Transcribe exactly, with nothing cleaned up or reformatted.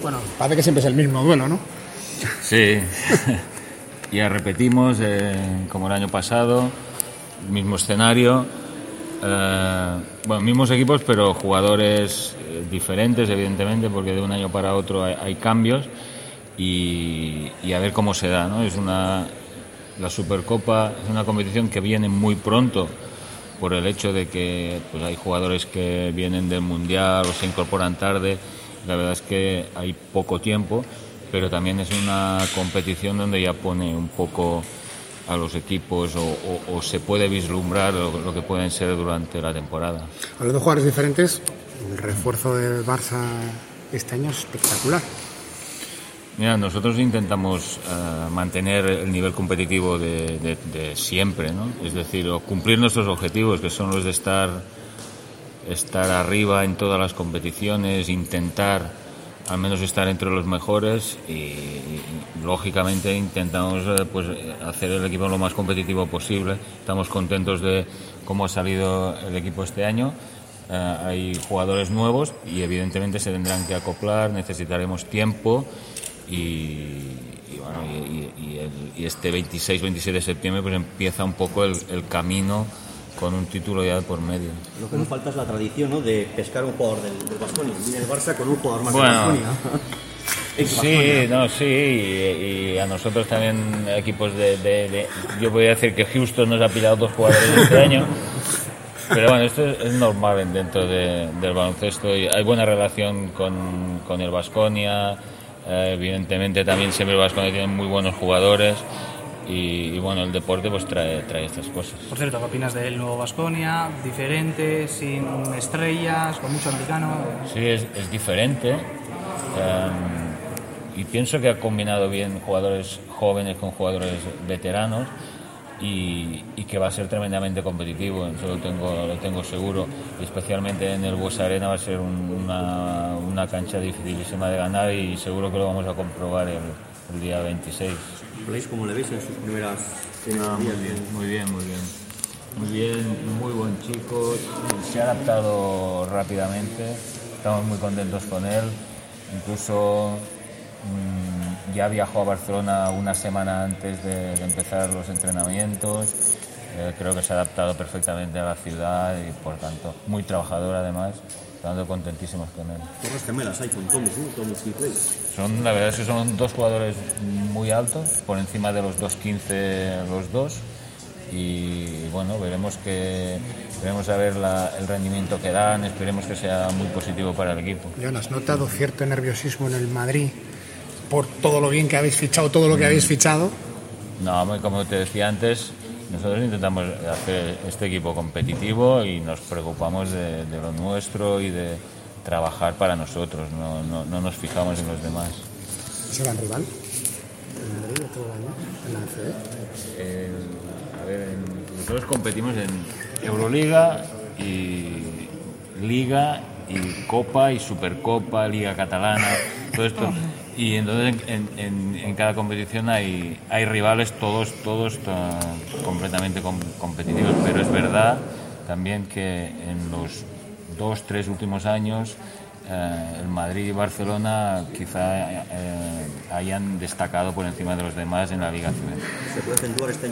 Bueno, parece que siempre es el mismo duelo, ¿no? Sí, ya repetimos, eh, como el año pasado, mismo escenario, eh, bueno, mismos equipos, pero jugadores eh, diferentes, evidentemente, porque de un año para otro hay, hay cambios, y, y a ver cómo se da, ¿no? Es una, la Supercopa es una competición que viene muy pronto, por el hecho de que pues, hay jugadores que vienen del Mundial o se incorporan tarde. La verdad es que hay poco tiempo, pero también es una competición donde ya pone un poco a los equipos o, o, o se puede vislumbrar lo, lo que pueden ser durante la temporada. Hablando de jugadores diferentes, el refuerzo del Barça este año es espectacular. Mira, nosotros intentamos uh, mantener el nivel competitivo de, de, de siempre, ¿no? Es decir, cumplir nuestros objetivos, que son los de estar, estar arriba en todas las competiciones, intentar al menos estar entre los mejores y, y lógicamente intentamos eh, pues, hacer el equipo lo más competitivo posible. Estamos contentos de cómo ha salido el equipo este año. Uh, hay jugadores nuevos y evidentemente se tendrán que acoplar, necesitaremos tiempo. Y, y bueno y, y, el, y este veintiséis veintisiete de septiembre pues empieza un poco el, el camino con un título ya por medio. Lo que nos falta es la tradición, ¿no?, de pescar un jugador del, del Baskonia. Viene el Barça con un jugador más bueno, del Baskonia. Sí, no, sí, y, y a nosotros también equipos de, de, de yo voy a decir que Houston nos ha pillado dos jugadores este año. Pero bueno, esto es, es normal dentro de, del baloncesto y hay buena relación con, con el Baskonia. Eh, evidentemente también siempre el Baskonia tiene muy buenos jugadores y, y bueno, el deporte pues trae, trae estas cosas. Por cierto, ¿qué opinas del nuevo Baskonia? Diferente, sin estrellas, con mucho americano. Sí, es, es diferente um, y pienso que ha combinado bien jugadores jóvenes con jugadores veteranos y, y que va a ser tremendamente competitivo, eso lo tengo, lo tengo seguro, y especialmente en el Buesa Arena va a ser un, una, una cancha dificilísima de ganar y seguro que lo vamos a comprobar el, el día veintiséis. ¿Cómo le veis en sus primeras ah, muy bien, muy bien, muy bien. Muy bien, muy buen chico, se ha adaptado rápidamente, estamos muy contentos con él, incluso mmm, ya viajó a Barcelona una semana antes de, de empezar los entrenamientos, eh, creo que se ha adaptado perfectamente a la ciudad y por tanto muy trabajador además, estando contentísimos con él. Torres gemelas hay con Thomas, ¿no? Thomas y Clay. Son, la verdad es que son dos jugadores muy altos, por encima de los dos quince los dos. Y bueno, veremos que veremos a ver la, el rendimiento que dan, esperemos que sea muy positivo para el equipo. John, ¿has notado cierto nerviosismo en el Madrid por todo lo bien que habéis fichado, todo lo que habéis fichado? No, como te decía antes, nosotros intentamos hacer este equipo competitivo y nos preocupamos de, de lo nuestro y de trabajar para nosotros, no, no, no nos fijamos en los demás. ¿Es el gran rival? ¿El Madrid otro año? ¿En la A C B? Eh, a ver, nosotros competimos en Euroliga y Liga y Copa y Supercopa, Liga Catalana, todo esto. Y entonces en, en, en cada competición hay, hay rivales, todos, todos uh, completamente com- competitivos. Pero es verdad también que en los dos, tres últimos años eh, el Madrid y Barcelona quizá eh, hayan destacado por encima de los demás en la Liga C B. ¿Se puede acentuar este